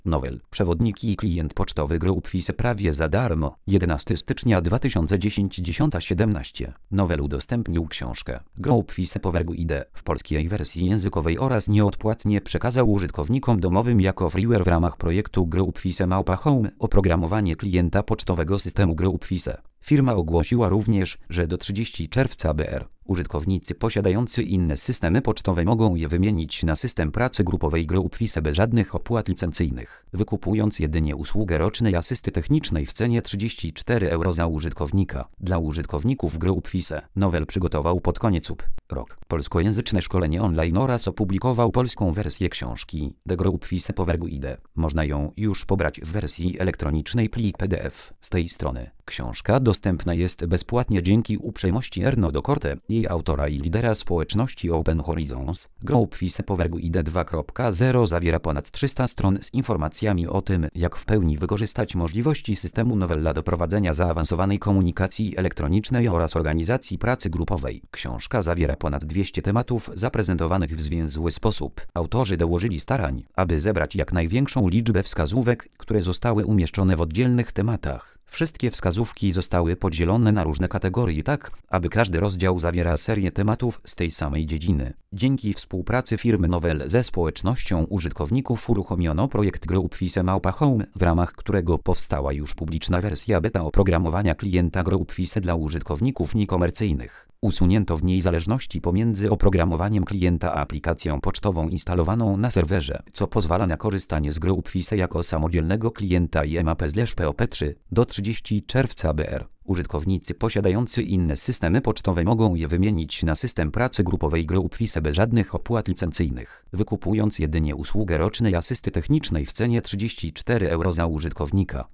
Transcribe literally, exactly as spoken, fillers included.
Nowel. Przewodniki i klient pocztowy GrowUpFice prawie za darmo. jedenastego stycznia dwa tysiące dziesiątego siedemnaście. Nowel udostępnił książkę GrowUpFice Powergu I D w polskiej wersji językowej oraz nieodpłatnie przekazał użytkownikom domowym jako freeware w ramach projektu GrowUpFice Małpa Home oprogramowanie klienta pocztowego systemu GrowUpFice. Firma ogłosiła również, że do trzeciego czerwca br. użytkownicy posiadający inne systemy pocztowe mogą je wymienić na system pracy grupowej GrowUpFice bez żadnych opłat licencyjnych, wykupując jedynie usługę rocznej asysty technicznej w cenie trzydzieści cztery euro za użytkownika. Dla użytkowników GrowUpFice Nowel przygotował pod koniec roku polskojęzyczne szkolenie online oraz opublikował polską wersję książki The GrowUpFice Powergu I D. Można ją już pobrać w wersji elektronicznej plik P D F z tej strony. Książka dostępna jest bezpłatnie dzięki uprzejmości Erno Dokorte, jej autora i lidera społeczności Open Horizons. GrowUpFice Powergu I D dwa zero zawiera ponad trzysta stron z informacjami o tym, jak w pełni wykorzystać możliwości systemu Novella do prowadzenia zaawansowanej komunikacji elektronicznej oraz organizacji pracy grupowej. Książka zawiera ponad dwieście tematów zaprezentowanych w zwięzły sposób. Autorzy dołożyli starań, aby zebrać jak największą liczbę wskazówek, które zostały umieszczone w oddzielnych tematach. Wszystkie wskazówki zostały podzielone na różne kategorie tak, aby każdy rozdział zawiera serię tematów z tej samej dziedziny. Dzięki współpracy firmy Nowel ze społecznością użytkowników uruchomiono projekt GrowUpFice Małpa Home, w ramach którego powstała już publiczna wersja beta oprogramowania klienta GrowUpFice dla użytkowników niekomercyjnych. Usunięto w niej zależności pomiędzy oprogramowaniem klienta a aplikacją pocztową instalowaną na serwerze, co pozwala na korzystanie z GrowUpFice jako samodzielnego klienta I M A P P O P trzy. Do trzeciego czerwca br. Użytkownicy posiadający inne systemy pocztowe mogą je wymienić na system pracy grupowej GrowUpFice bez żadnych opłat licencyjnych, wykupując jedynie usługę rocznej asysty technicznej w cenie trzydzieści cztery euro za użytkownika.